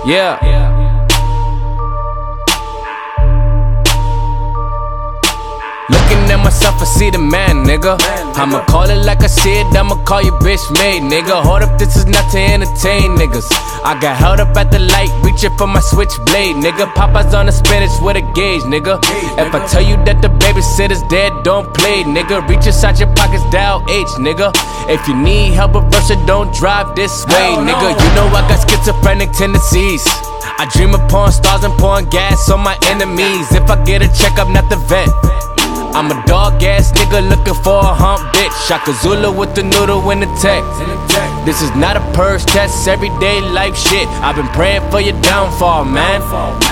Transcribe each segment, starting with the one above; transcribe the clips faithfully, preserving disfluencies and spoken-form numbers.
Yeah. Looking at myself, I see the man, nigga. I'ma call it like I see it, I'ma call you bitch made, nigga. Hold up, this is not to entertain niggas. I got held up at the light, reaching for my switchblade, nigga. Popeyes on the spinach with a gauge, nigga. If I tell you that the babysitter's dead, don't play, nigga. Reach inside your pockets, dial H, nigga. If you need help with Russia, don't drive this way, nigga. You know I got schizophrenic tendencies. I dream of pouring stars and pouring gas on my enemies. If I get a check, I'm not the vet. I'm a dog ass nigga looking for a hump bitch. Shaka Zulu with the noodle in the tech. This is not a purse test, everyday life shit. I've been praying for your downfall, man.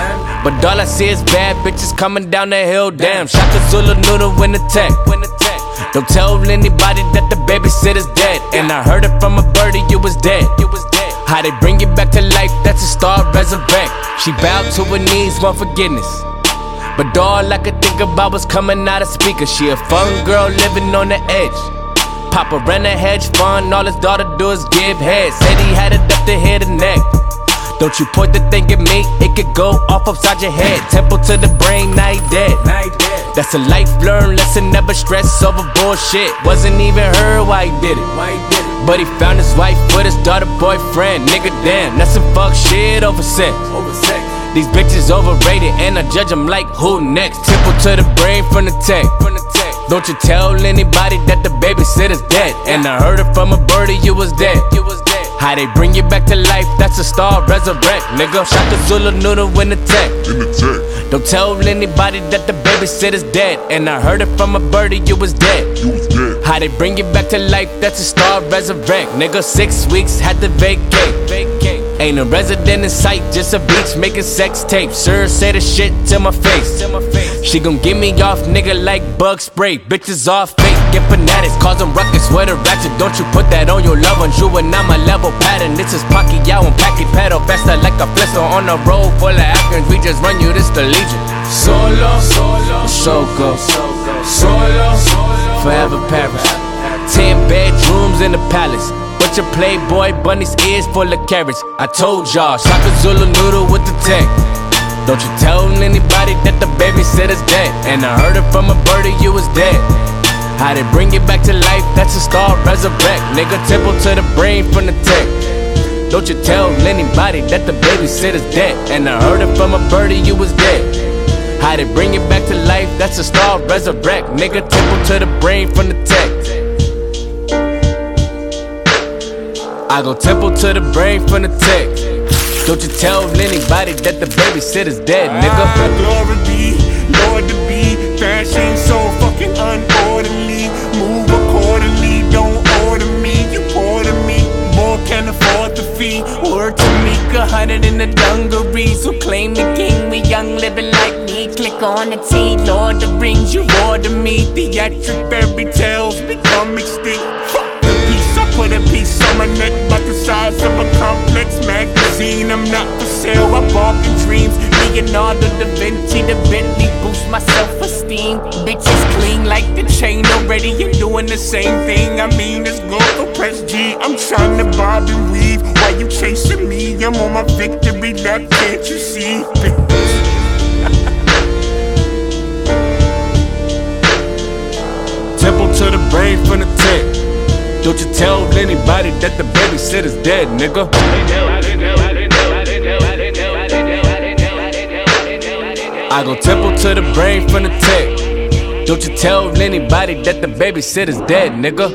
But all I see is bad bitches coming down the hill, damn. Shaka Zulu noodle in the tech. Don't tell anybody that the babysitter's dead. And I heard it from a birdie, you was dead. How they bring you back to life, that's a star resurrect. She bowed to her knees, want forgiveness. But all I could think about was coming out of speakers. She a fun girl living on the edge. Papa ran a hedge fund, all his daughter do is give head. Said he had it up to head and neck. Don't you point the thing at me, it could go off upside your head. Temple to the brain, now he dead. That's a life learned lesson, never stress over bullshit. Wasn't even her why he did it. But he found his wife with his daughter boyfriend. Nigga damn, that's some fuck shit over sex. These bitches overrated and I judge them like who next. Temple to the brain from the tech. Don't you tell anybody that the babysitter's dead. And I heard it from a birdie, you was dead. How they bring you back to life, that's a star resurrect, nigga. Shaka Zulu noodle in the tech. Don't tell anybody that the babysitter's dead. And I heard it from a birdie, you was dead. How they bring you back to life, that's a star resurrect, nigga. Six weeks, had to vacate. Ain't a resident in sight, just a beach making sex tapes. Sir, say the shit to my face. She gon' get me off, nigga, like bug spray. Bitches all fake and fanatics, cause them ruckus with a ratchet. Don't you put that on your loved ones, you and not my level pattern. This is Pacquiao and Packy pedal faster like a flipper on a road full of Africans. We just run you, this the Legion. Solo, solo, Soko, solo, forever Paris. Ten bedrooms in the palace. But your playboy bunny's ears full of carrots. I told y'all, Shaka Zulu noodle with the tech. Don't you tell anybody that the babysitter's dead. And I heard it from a birdie, you was dead. How they bring you back to life, that's a star resurrect, nigga. Temple to the brain from the tech. Don't you tell anybody that the babysitter's dead. And I heard it from a birdie, you was dead. How they bring you back to life, that's a star resurrect, nigga. Temple to the brain from the tech. I go temple to the brain from the tech. Don't you tell anybody that the babysitter's dead, nigga. Ah, glory be, Lord to be. Fashion so fucking unorderly. Move accordingly, don't order me. You order me, more can afford the fee. Word to me, a hundred in the dungarees. Who claim the king, we young living like me. Click on the T, Lord the rings, you order me. Theatric fairy tales become extinct. I put a piece on my neck about the size of a complex magazine. I'm not for sale, I walk in dreams. Leonardo da Vinci, the Bentley boost my self-esteem. Bitches clean like the chain already. You're doing the same thing. I mean, it's go for press G. I'm trying to bob and weave. Why you chasing me? I'm on my victory lap, can't you see? Temple to the brain from the tech. Don't you tell anybody that the babysitter's dead, nigga. I go temple to the brain from the tech. Don't you tell anybody that the babysitter's dead, nigga.